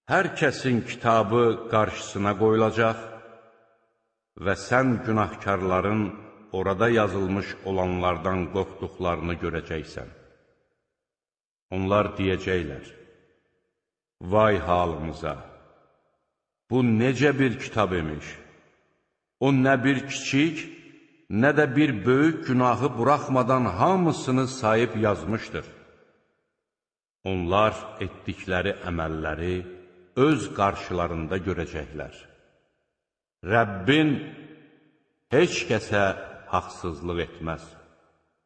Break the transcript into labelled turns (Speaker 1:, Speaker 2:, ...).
Speaker 1: Hər kəsin kitabı qarşısına qoyulacaq və sən günahkarların orada yazılmış olanlardan qorxduqlarını görəcəksən. Onlar deyəcəklər, vay halımıza, bu necə bir kitab imiş? O nə bir kiçik, nə də bir böyük günahı buraxmadan hamısını sayıb yazmışdır. Onlar etdikləri əməlləri öz qarşılarında görəcəklər. Rəbbin heç kəsə haqsızlıq etməz.